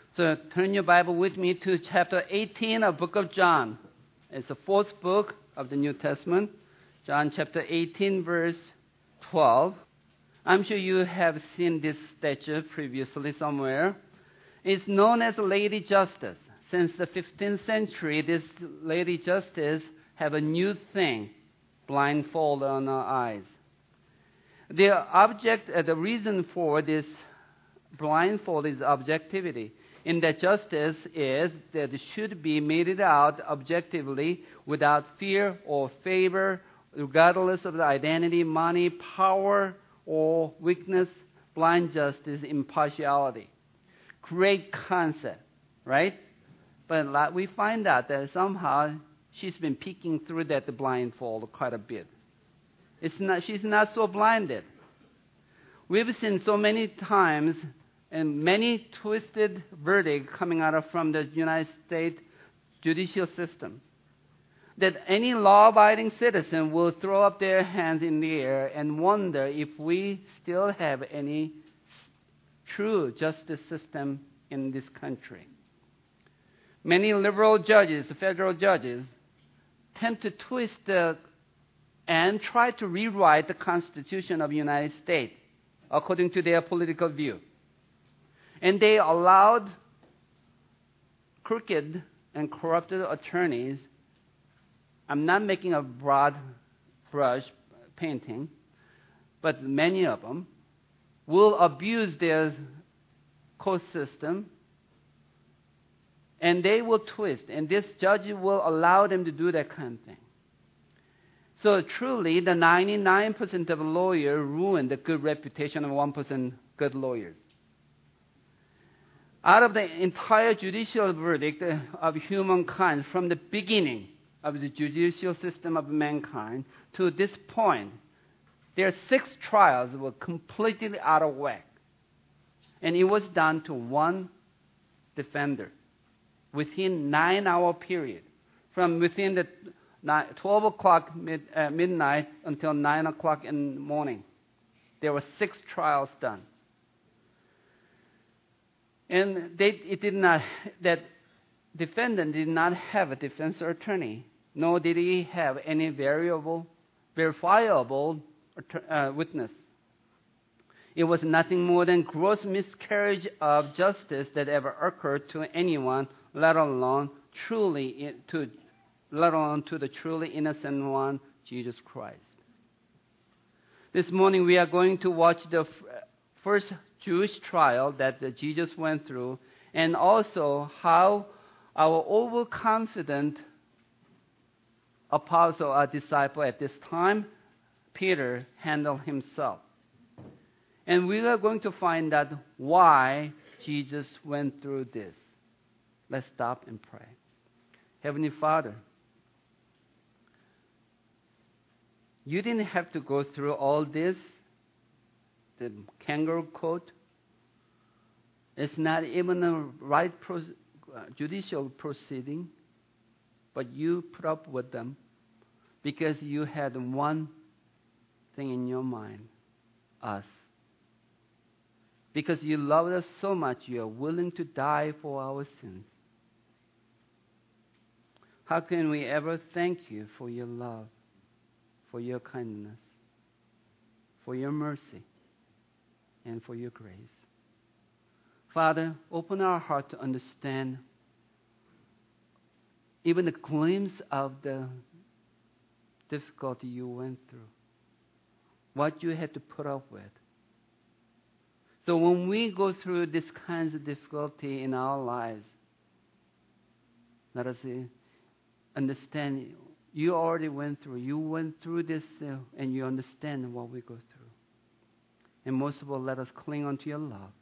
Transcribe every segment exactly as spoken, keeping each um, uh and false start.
So turn your Bible with me to chapter eighteen of book of John. It's the fourth book of the New Testament. John chapter eighteen, verse twelve. I'm sure you have seen this statue previously somewhere. It's known as Lady Justice. Since the fifteenth century, this Lady Justice have a new thing, blindfold on her eyes. The object, uh, the reason for this blindfold is objectivity. In that justice is that it should be meted out objectively without fear or favor, regardless of the identity, money, power, or weakness. Blind justice, impartiality. Great concept, right? But we find out that somehow she's been peeking through that blindfold quite a bit. It's not, she's not so blinded. We've seen so many times and many twisted verdicts coming out of from the United States judicial system that any law-abiding citizen will throw up their hands in the air and wonder if we still have any true justice system in this country. Many liberal judges, federal judges, tend to twist the, and try to rewrite the Constitution of the United States according to their political view. And they allowed crooked and corrupted attorneys, I'm not making a broad brush painting, but many of them will abuse their court system, and they will twist, and this judge will allow them to do that kind of thing. So truly, the ninety-nine percent of lawyers ruin the good reputation of one percent good lawyers. Out of the entire judicial verdict of humankind from the beginning of the judicial system of mankind to this point, their six trials were completely out of whack. And it was done to one defender within nine-hour period, from within the twelve o'clock mid, uh, midnight until nine o'clock in the morning. There were six trials done. And they, it did not, that defendant did not have a defense attorney, nor did he have any variable, verifiable uh, witness. It was nothing more than gross miscarriage of justice that ever occurred to anyone, let alone truly to, let alone to the truly innocent one, Jesus Christ. This morning we are going to watch the first Jewish trial that Jesus went through, and also how our overconfident apostle or disciple at this time, Peter, handled himself. And we are going to find out why Jesus went through this. Let's stop and pray. Heavenly Father, you didn't have to go through all this. The kangaroo court. It's not even a right pro- uh, judicial proceeding, but you put up with them because you had one thing in your mind, us. Because you loved us so much, you are willing to die for our sins. How can we ever thank you for your love, for your kindness, for your mercy, and for your grace? Father, open our heart to understand even a glimpse of the difficulty you went through, what you had to put up with. So when we go through this kinds of difficulty in our lives, let us understand you already went through. You went through this uh, and you understand what we go through. And most of all, let us cling onto your love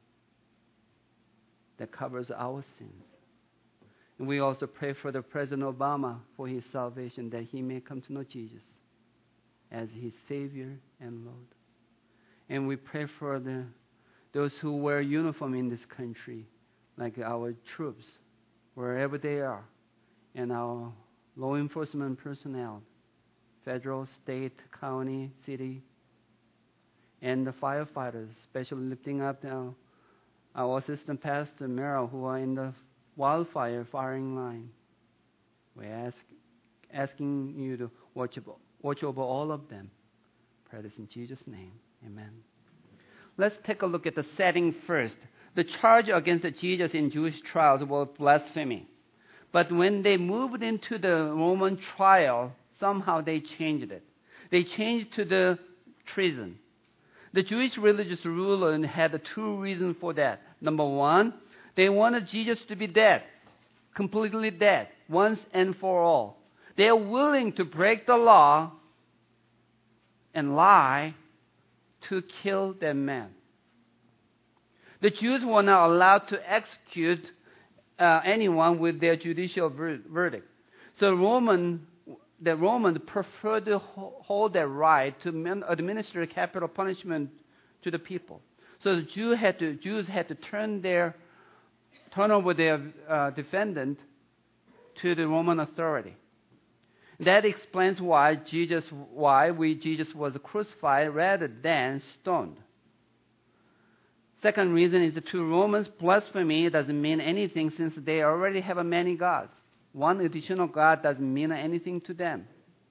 that covers our sins. And we also pray for the President Obama for his salvation, that he may come to know Jesus as his Savior and Lord. And we pray for the those who wear uniform in this country, like our troops, wherever they are, and our law enforcement personnel, federal, state, county, city, and the firefighters, especially lifting up the our assistant pastor, Meryl, who are in the wildfire firing line. We're ask, asking you to watch over, watch over all of them. Pray this in Jesus' name. Amen. Let's take a look at the setting first. The charge against Jesus in Jewish trials was blasphemy. But when they moved into the Roman trial, somehow they changed it. They changed to the treason. The Jewish religious ruler had two reasons for that. Number one, they wanted Jesus to be dead, completely dead, once and for all. They are willing to break the law and lie to kill that man. The Jews were not allowed to execute uh, anyone with their judicial ver- verdict. So Roman, the Romans preferred to hold their right to man- administer capital punishment to the people. So the Jew had to, Jews had to turn their turn over their uh, defendant to the Roman authority. That explains why Jesus why we Jesus was crucified rather than stoned. Second reason is to Romans, blasphemy doesn't mean anything since they already have many gods. One additional God doesn't mean anything to them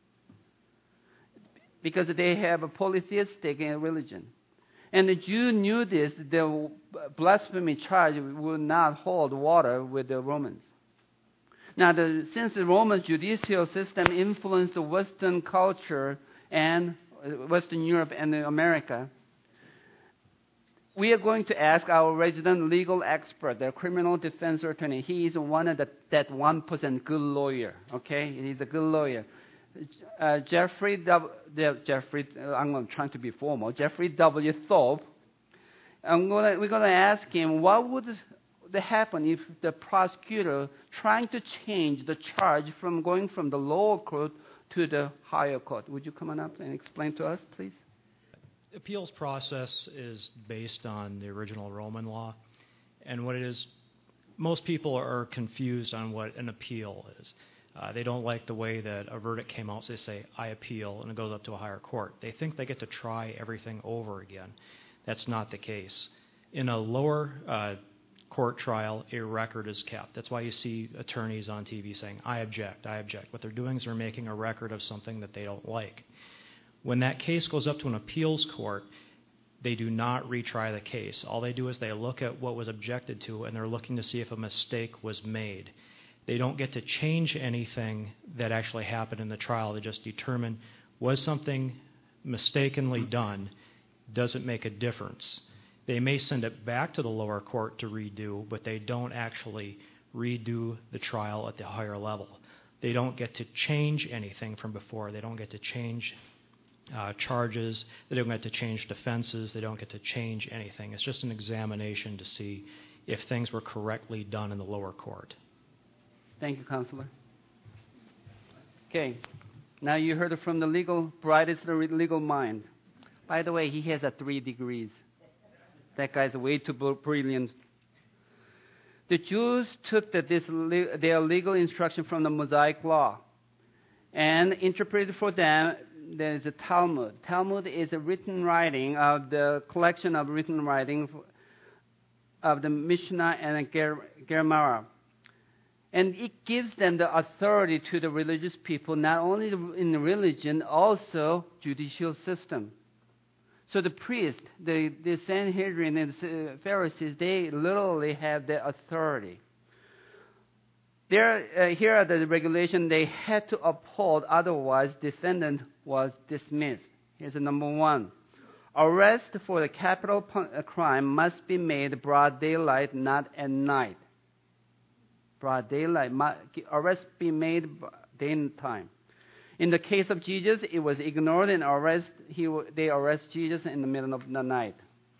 because they have a polytheistic religion. And the Jew knew this, the blasphemy charge would not hold water with the Romans. Now, the, since the Roman judicial system influenced the Western culture and Western Europe and America, we are going to ask our resident legal expert, the criminal defense attorney. He is one of the, that one percent good lawyer, okay? He's a good lawyer. Uh, Jeffrey, w, the, Jeffrey, uh, I'm trying to be formal, Jeffrey W. Thorpe. I'm gonna, we're going to ask him what would happen if the prosecutor trying to change the charge from going from the lower court to the higher court. Would you come on up and explain to us, please? The appeals process is based on the original Roman law, and what it is, most people are confused on what an appeal is. Uh, they don't like the way that a verdict came out, so they say, I appeal, and it goes up to a higher court. They think they get to try everything over again. That's not the case. In a lower uh, court trial, a record is kept. That's why you see attorneys on T V saying, I object, I object. What they're doing is they're making a record of something that they don't like. When that case goes up to an appeals court, they do not retry the case. All they do is they look at what was objected to, and they're looking to see if a mistake was made. They don't get to change anything that actually happened in the trial. They just determine, was something mistakenly done? Does it make a difference? They may send it back to the lower court to redo, but they don't actually redo the trial at the higher level. They don't get to change anything from before. They don't get to change uh, charges. They don't get to change defenses. They don't get to change anything. It's just an examination to see if things were correctly done in the lower court. Thank you, Counselor. Okay, now you heard it from the legal, brightest legal mind. By the way, he has a three degrees. That guy's way too brilliant. The Jews took the, this, their legal instruction from the Mosaic Law and interpreted for them. There's a Talmud. Talmud is a written writing of the collection of written writing of the Mishnah and Ger- Gemara. And it gives them the authority to the religious people, not only in religion, also judicial system. So the priest, the, the Sanhedrin and the Pharisees, they literally have the authority. There, uh, here are the regulations they had to uphold, otherwise defendant was dismissed. Here's the number one. Arrest for the capital crime must be made broad daylight, not at night. Broad daylight, arrest be made daytime. In the case of Jesus, it was ignored and arrest, he, they arrest Jesus in the middle of the night.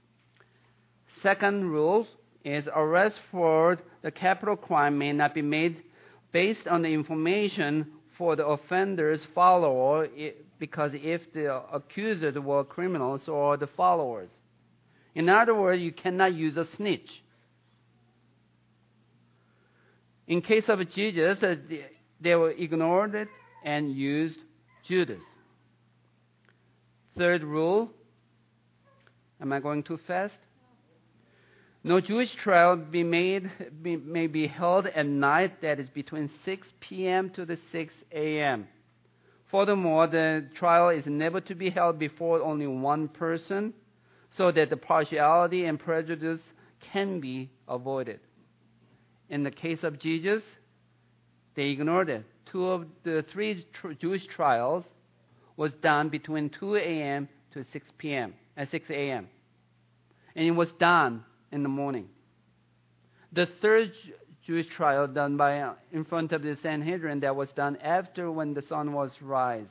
Second rule is arrest for the capital crime may not be made based on the information for the offender's follower, because if the accusers were criminals or the followers. In other words, you cannot use a snitch. In case of Jesus, uh, they were ignored it and used Judas. Third rule, am I going too fast? No Jewish trial be made, be, may be held at night, that is between six p.m. to the six a.m. Furthermore, the trial is never to be held before only one person, so that the partiality and prejudice can be avoided. In the case of Jesus, they ignored it. Two of the three tr- Jewish trials was done between two a.m. to six p.m. at six a.m. And it was done in the morning. The third Jewish trial done by uh, in front of the Sanhedrin, that was done after when the sun was raised.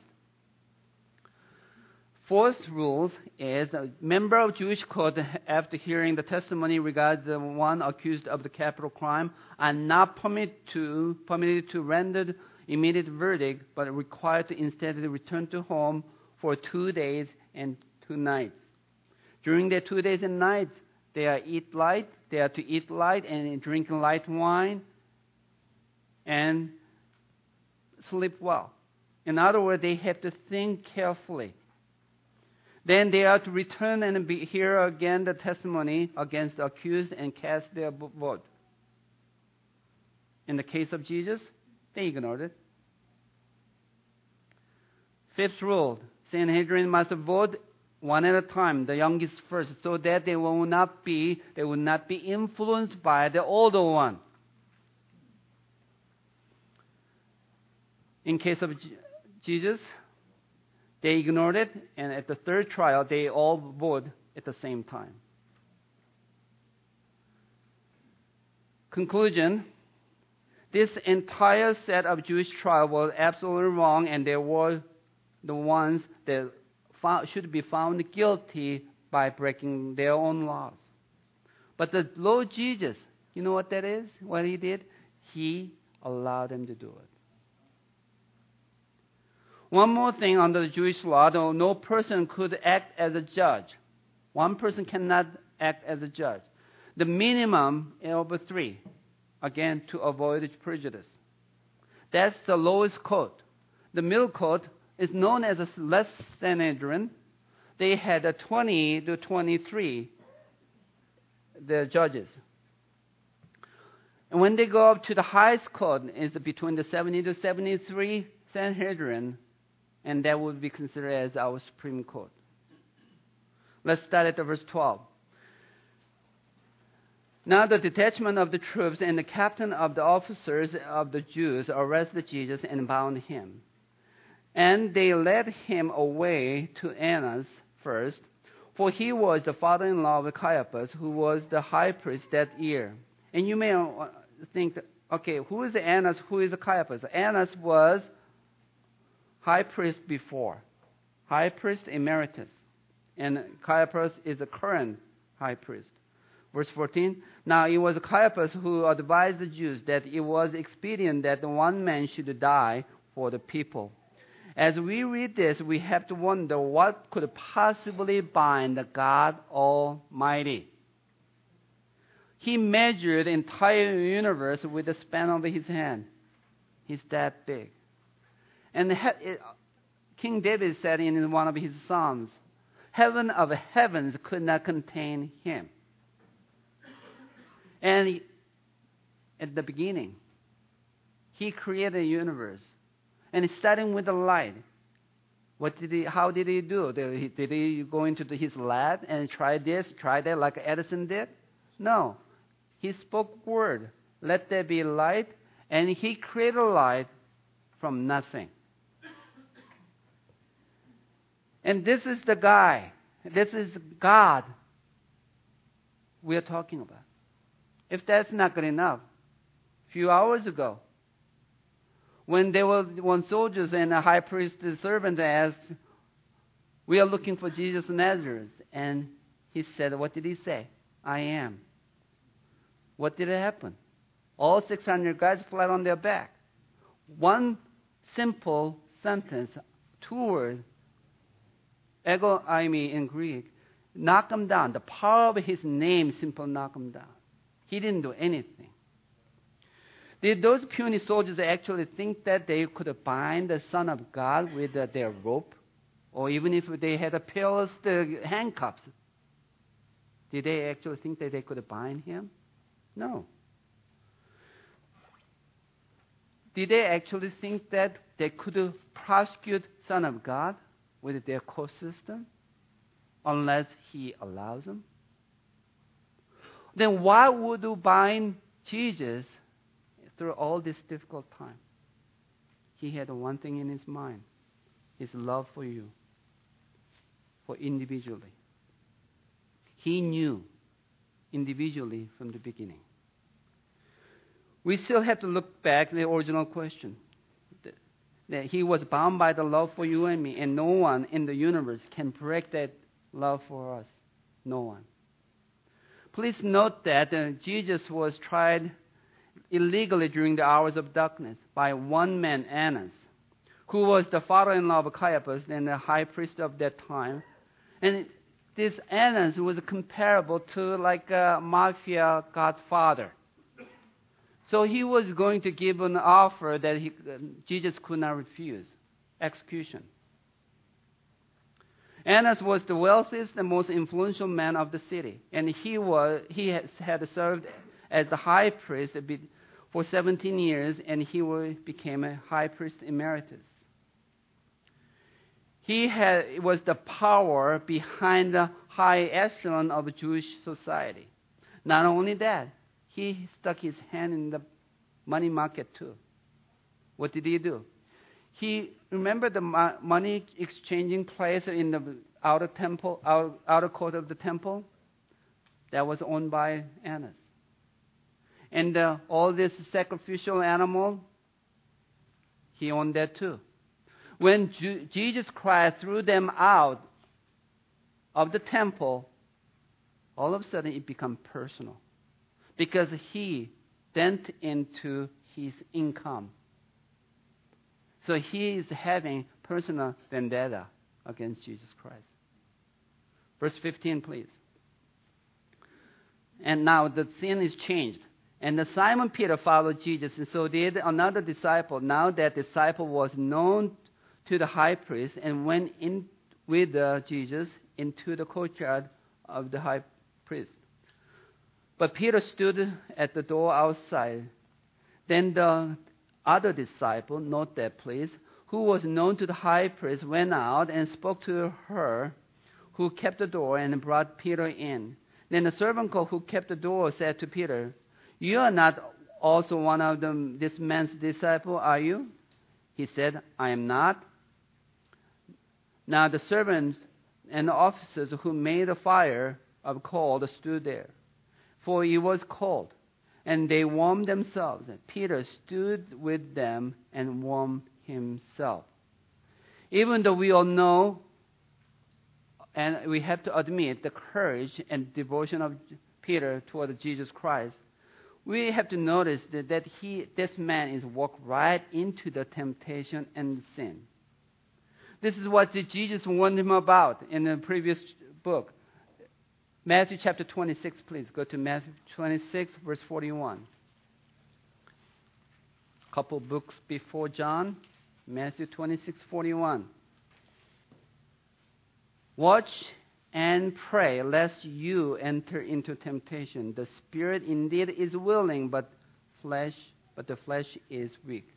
Fourth rule is a member of Jewish court, after hearing the testimony regarding the one accused of the capital crime, are not permitted to, permitted to render immediate verdict, but required to instead return to home for two days and two nights. During their two days and nights, they are eat light. They are to eat light and drink light wine and sleep well. In other words, they have to think carefully. Then they are to return and be, hear again the testimony against the accused and cast their vote. In the case of Jesus, they ignored it. Fifth rule, Sanhedrin must vote one at a time, the youngest first, so that they will not be they will not be influenced by the older one. In case of J- Jesus, they ignored it, and at the third trial, they all vote at the same time. Conclusion: this entire set of Jewish trial was absolutely wrong, and they were the ones that found, should be found guilty by breaking their own laws. But the Lord Jesus, you know what that is? What he did? He allowed them to do it. One more thing, under the Jewish law, though no person could act as a judge. One person cannot act as a judge. The minimum is over three, again, to avoid prejudice. That's the lowest court. The middle court is known as a less Sanhedrin. They had a twenty to twenty-three, the judges. And when they go up to the highest court, it's between the seventy to seventy-three Sanhedrin, and that would be considered as our Supreme Court. Let's start at the verse twelve. Now the detachment of the troops and the captain of the officers of the Jews arrested Jesus and bound him. And they led him away to Annas first, for he was the father-in-law of Caiaphas, who was the high priest that year. And you may think, okay, who is Annas, who is Caiaphas? Annas was high priest before, high priest emeritus, and Caiaphas is the current high priest. Verse fourteen, now it was Caiaphas who advised the Jews that it was expedient that one man should die for the people. As we read this, we have to wonder what could possibly bind the God Almighty. He measured the entire universe with the span of his hand. He's that big. And he- King David said in one of his Psalms, heaven of heavens could not contain him. And he, at the beginning, he created a universe. And starting with the light, what did he? How did he do? Did he, did he go into the, his lab and try this, try that, like Edison did? No. He spoke word. Let there be light, and he created light from nothing. And this is the guy. This is God we are talking about. If that's not good enough, a few hours ago, when there were one soldiers and a high priest's servant asked, we are looking for Jesus of Nazareth. And he said, what did he say? I am. What did it happen? All six hundred guys flat on their back. One simple sentence, two words, ego eimi in Greek, knock him down. The power of his name simply knock him down. He didn't do anything. Did those puny soldiers actually think that they could bind the Son of God with uh, their rope? Or even if they had a pierced uh, handcuffs? Did they actually think that they could bind him? No. Did they actually think that they could prosecute Son of God with their court system unless he allows them? Then why would you bind Jesus through all this difficult time? He had one thing in his mind, his love for you, for individually. He knew individually from the beginning. We still have to look back at the original question. That he was bound by the love for you and me, and no one in the universe can break that love for us. No one. Please note that uh, Jesus was tried illegally during the hours of darkness by one man, Annas, who was the father-in-law of Caiaphas and the high priest of that time. And this Annas was comparable to like a mafia godfather. So he was going to give an offer that he, uh, Jesus could not refuse, execution. Annas was the wealthiest and most influential man of the city, and he was he has, had served as the high priest for seventeen years, and he became a high priest emeritus. He had, was the power behind the high echelon of Jewish society. Not only that, he stuck his hand in the money market too. What did he do? He remember the mo- money exchanging place in the outer temple, outer, outer court of the temple, that was owned by Annas. And uh, all this sacrificial animal, he owned that too. When Ju- Jesus Christ threw them out of the temple, all of a sudden it became personal. Because he went into his income. So he is having personal vendetta against Jesus Christ. Verse fifteen, please. And now the scene is changed. And the Simon Peter followed Jesus, and so did another disciple. Now that disciple was known to the high priest and went in with uh, Jesus into the courtyard of the high priest. But Peter stood at the door outside. Then the other disciple, note that please, who was known to the high priest, went out and spoke to her who kept the door and brought Peter in. Then the servant girl who kept the door said to Peter, "You are not also one of them, this man's disciple, are you?" He said, "I am not." Now the servants and the officers who made a fire of coal stood there, for it was cold, and they warmed themselves. Peter stood with them and warmed himself. Even though we all know, and we have to admit, the courage and devotion of Peter toward Jesus Christ, we have to notice that, that he, this man is walked right into the temptation and sin. This is what Jesus warned him about in the previous book. Matthew chapter twenty-six, please. Go to Matthew twenty-six, verse forty-one. A couple books before John. Matthew twenty-six, forty-one. Watch and pray lest you enter into temptation. The spirit indeed is willing, but flesh, but the flesh is weak.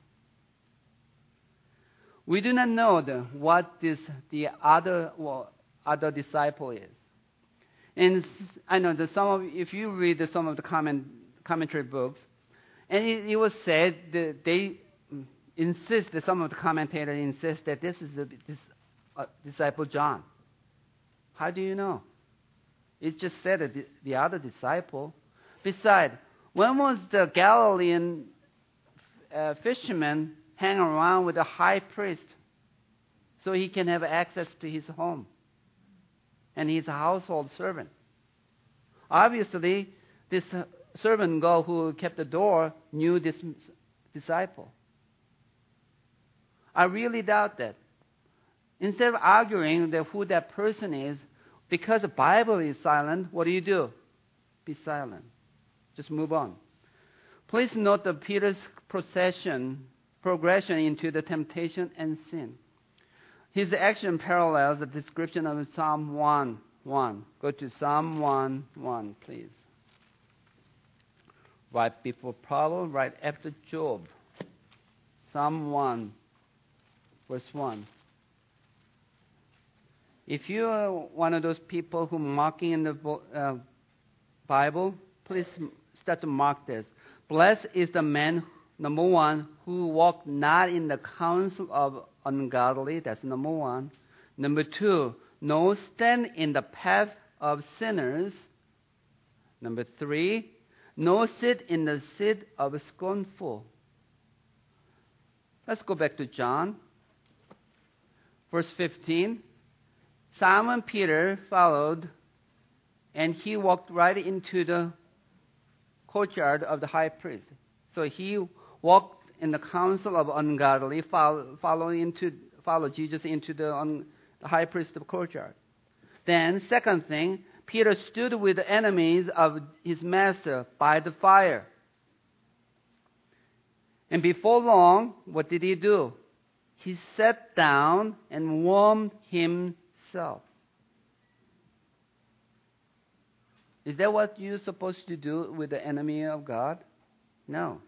We do not know the, what this the other well, other disciple is. And I know that some of, if you read the, some of the comment, commentary books, and it, it was said that they insist, that some of the commentators insist that this is a, this uh, disciple John. How do you know? It just said that the, the other disciple. Besides, when was the Galilean uh, fisherman hang around with the high priest so he can have access to his home? And he's a household servant. Obviously, this servant girl who kept the door knew this disciple. I really doubt that. Instead of arguing that who that person is, because the Bible is silent, what do you do? Be silent. Just move on. Please note that Peter's procession, progression into the temptation and sin. His action parallels the description of Psalm one one. Go to Psalm one, one, please. Right before problem, right after Job. Psalm one, verse one. If you are one of those people who mocking in the uh, Bible, please start to mark this. Blessed is the man, number one, who walked not in the counsel of ungodly. That's number one. Number two, no stand in the path of sinners. Number three, no sit in the seat of scornful. Let's go back to John. Verse fifteen. Simon Peter followed, and he walked right into the courtyard of the high priest. So he walked in the counsel of ungodly, follow, follow, into, follow Jesus into the, un, the high priest's courtyard. Then, second thing, Peter stood with the enemies of his master by the fire. And before long, what did he do? He sat down and warmed himself. Is that what you're supposed to do with the enemy of God? No.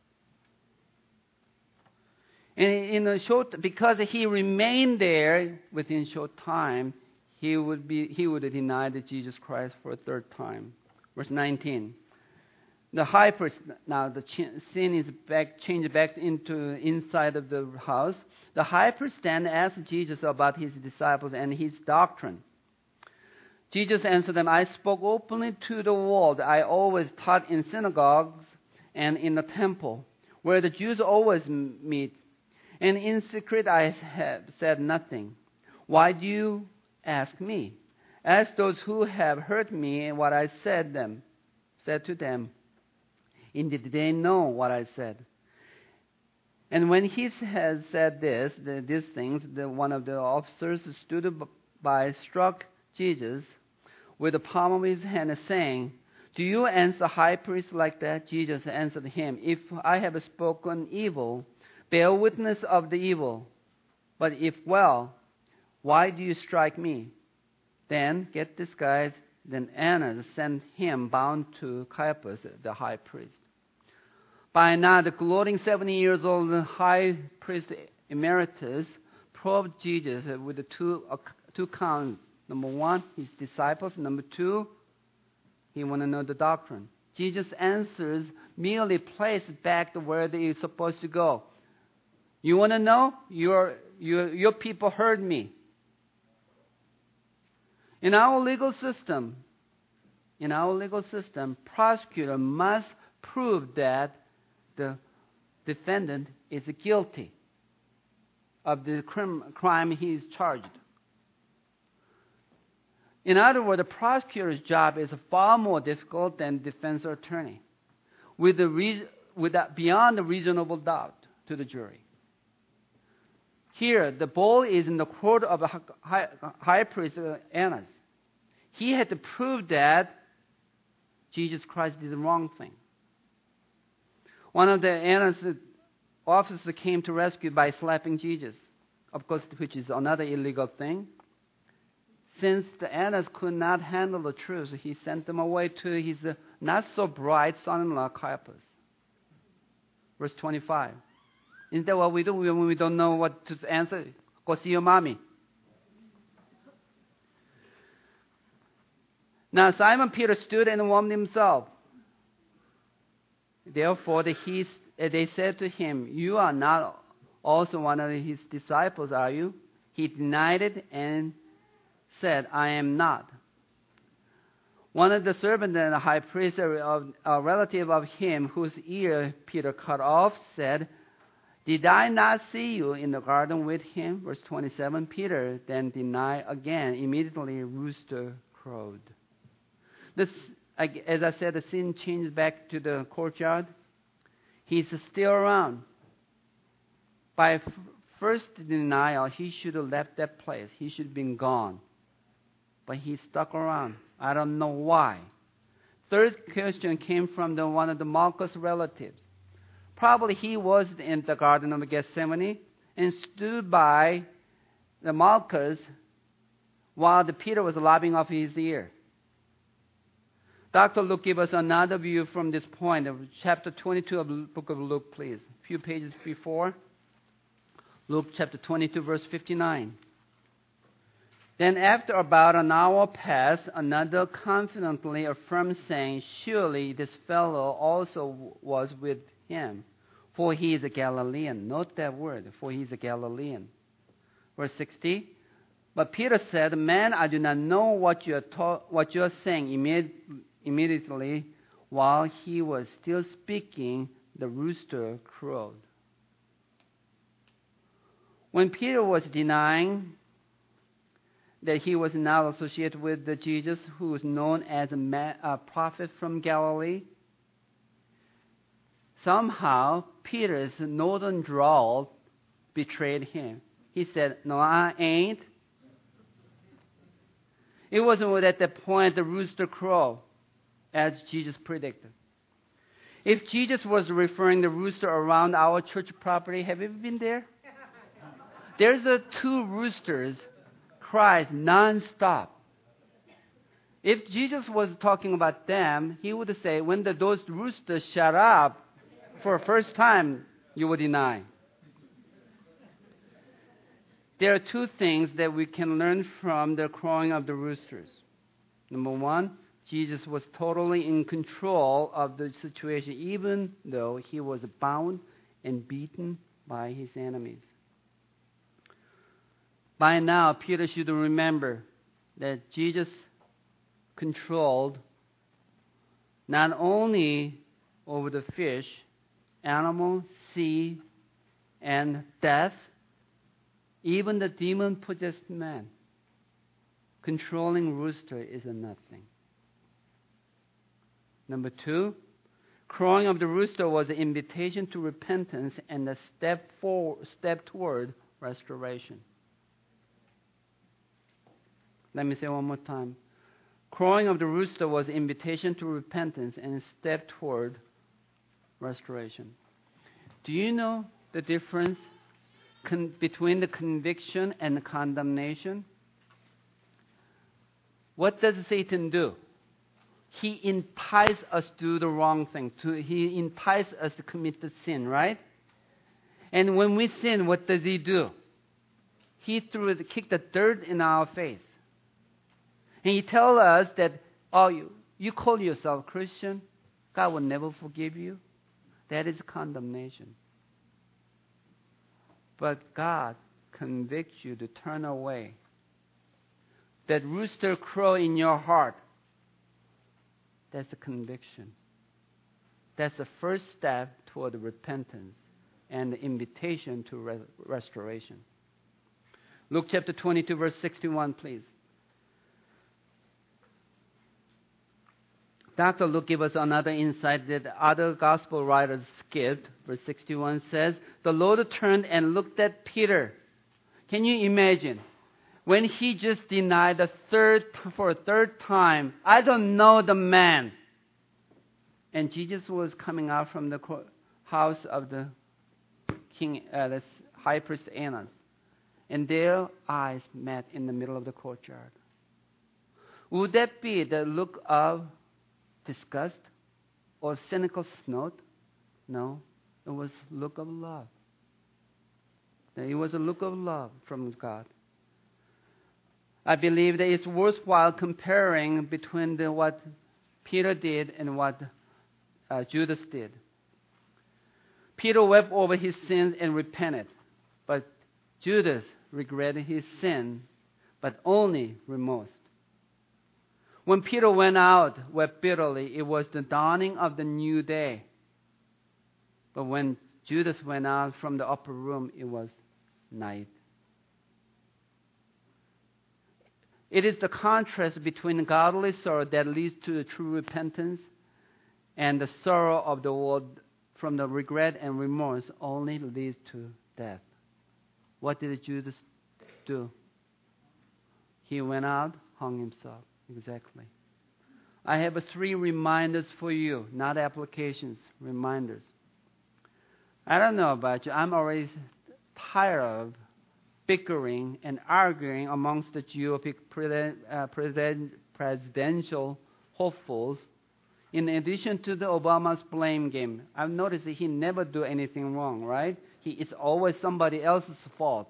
And in a short, because he remained there within short time, he would be he would deny the Jesus Christ for a third time. Verse nineteen. The high priest, now the scene is back, changed back into inside of the house. The high priest then asked Jesus about his disciples and his doctrine. Jesus answered them, I spoke openly to the world. I always taught in synagogues and in the temple, where the Jews always meet. And in secret I have said nothing. Why do you ask me? Ask those who have heard me what I said them, said to them. Indeed, they know what I said. And when he has said this, the, these things, the, one of the officers stood by, struck Jesus with the palm of his hand, saying, Do you answer high priest like that? Jesus answered him, If I have spoken evil, bear witness of the evil. But if well, why do you strike me? Then, get this, guys, then Annas sent him bound to Caiaphas, the high priest. By now, the gloating seventy years old high priest emeritus probed Jesus with the two, uh, two counts. Number one, his disciples. Number two, he want to know the doctrine. Jesus' answers merely place back to where they are supposed to go. You want to know? Your, your, your people heard me. In our legal system, in our legal system, prosecutor must prove that the defendant is guilty of the crime he is charged. In other words, the prosecutor's job is far more difficult than defense attorney, with the re- with that beyond a reasonable doubt to the jury. Here, the ball is in the court of the high, high priest Annas. He had to prove that Jesus Christ did the wrong thing. One of the Annas officers came to rescue by slapping Jesus, of course, which is another illegal thing. Since the Annas could not handle the truth, he sent them away to his uh, not-so-bright son-in-law, Caiaphas. Verse twenty-five. Isn't that what we do when we don't know what to answer? Go see your mommy. Now Simon Peter stood and warmed himself. Therefore, the, he, they said to him, You are not also one of his disciples, are you? He denied it and said, I am not. One of the servants and the high priest, a relative of him whose ear Peter cut off, said, Did I not see you in the garden with him? Verse twenty-seven, Peter then denied again. Immediately a rooster crowed. This, as I said, the scene changed back to the courtyard. He's still around. By first denial, he should have left that place. He should have been gone. But he stuck around. I don't know why. Third question came from the, one of the Malchus relatives. Probably he was in the Garden of Gethsemane and stood by the Malchus while the Peter was lobbing off his ear. Doctor Luke gives us another view from this point of chapter twenty-two of the book of Luke, please. A few pages before. Luke chapter twenty-two, verse fifty-nine. Then after about an hour passed, another confidently affirmed, saying, surely this fellow also was with him, for he is a Galilean. Note that word, for he is a Galilean. Verse sixty. But Peter said, man, I do not know what you are, ta- what you are saying. Immedi- immediately, while he was still speaking, the rooster crowed. When Peter was denying that he was not associated with the Jesus who was known as a, ma- a prophet from Galilee, somehow Peter's northern drawl betrayed him. He said, no, I ain't. It wasn't at that point the rooster crowed, as Jesus predicted. If Jesus was referring the rooster around our church property, have you ever been there? There's a two roosters cries nonstop. If Jesus was talking about them, he would say, when the, those roosters shut up for the first time, you would deny. There are two things that we can learn from the crowing of the roosters. Number one, Jesus was totally in control of the situation, even though he was bound and beaten by his enemies. By now, Peter should remember that Jesus controlled not only over the fish, animal, sea, and death, even the demon-possessed man. Controlling rooster is a nothing. Number two, crowing of the rooster was an invitation to repentance and a step forward, step toward restoration. Let me say one more time. Crowing of the rooster was an invitation to repentance and a step toward restoration. Do you know the difference con- between the conviction and the condemnation? What does Satan do? He entices us to do the wrong thing. To, he entices us to commit the sin, right? And when we sin, what does he do? He threw the, kicked the dirt in our face. And he tells us that, oh, you, you call yourself Christian, God will never forgive you. That is condemnation. But God convicts you to turn away. That rooster crow in your heart, that's a conviction. That's the first step toward repentance and the invitation to re- restoration. Luke chapter twenty-two, verse sixty-one, please. Doctor Luke gives us another insight that other gospel writers skipped. Verse sixty-one says, the Lord turned and looked at Peter. Can you imagine? When he just denied the third for a third time, I don't know the man. And Jesus was coming out from the house of the king, uh, the high priest Annas. And their eyes met in the middle of the courtyard. Would that be the look of disgust or cynical snot? No, it was a look of love. It was a look of love from God. I believe that it's worthwhile comparing between the, what Peter did and what uh, Judas did. Peter wept over his sins and repented, but Judas regretted his sin, but only remorse. When Peter went out, wept bitterly, it was the dawning of the new day. But when Judas went out from the upper room, it was night. It is the contrast between godly sorrow that leads to the true repentance and the sorrow of the world from the regret and remorse only leads to death. What did Judas do? He went out, hung himself. Exactly. I have three reminders for you, not applications, reminders. I don't know about you. I'm already tired of bickering and arguing amongst the G O P uh, presidential hopefuls, in addition to the Obama's blame game. I've noticed that he never do anything wrong, right? He, it's always somebody else's fault.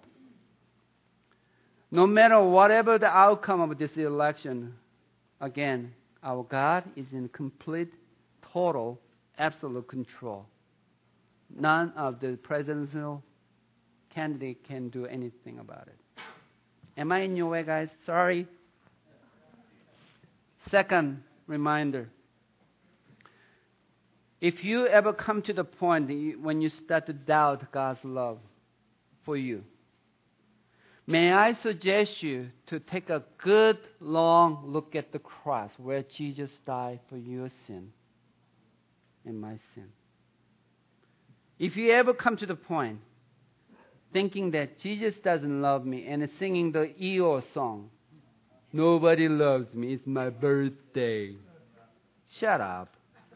No matter whatever the outcome of this election, again, our God is in complete, total, absolute control. None of the presidential candidate can do anything about it. Am I in your way, guys? Sorry. Second reminder. If you ever come to the point when you start to doubt God's love for you, may I suggest you to take a good long look at the cross where Jesus died for your sin and my sin. If you ever come to the point thinking that Jesus doesn't love me and singing the Eeyore song, nobody loves me, it's my birthday. Shut up.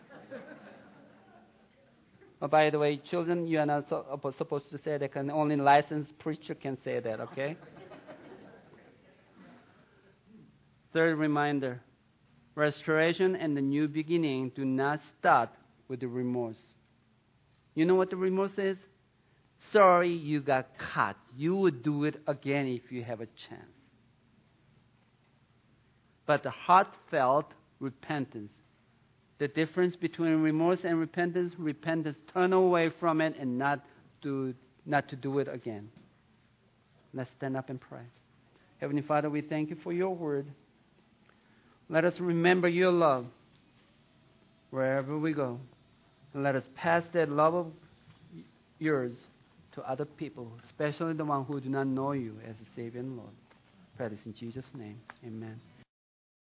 Oh, by the way, children, you are not so, uh, supposed to say that. Can only licensed preacher can say that, okay? Third reminder, restoration and the new beginning do not start with the remorse. You know what the remorse is? Sorry you got caught. You would do it again if you have a chance. But the heartfelt repentance, the difference between remorse and repentance, repentance, turn away from it and not do, not to do it again. Let's stand up and pray. Heavenly Father, we thank you for your word. Let us remember your love wherever we go. And let us pass that love of yours to other people, especially the ones who do not know you as a Savior and Lord. Pray this in Jesus' name. Amen.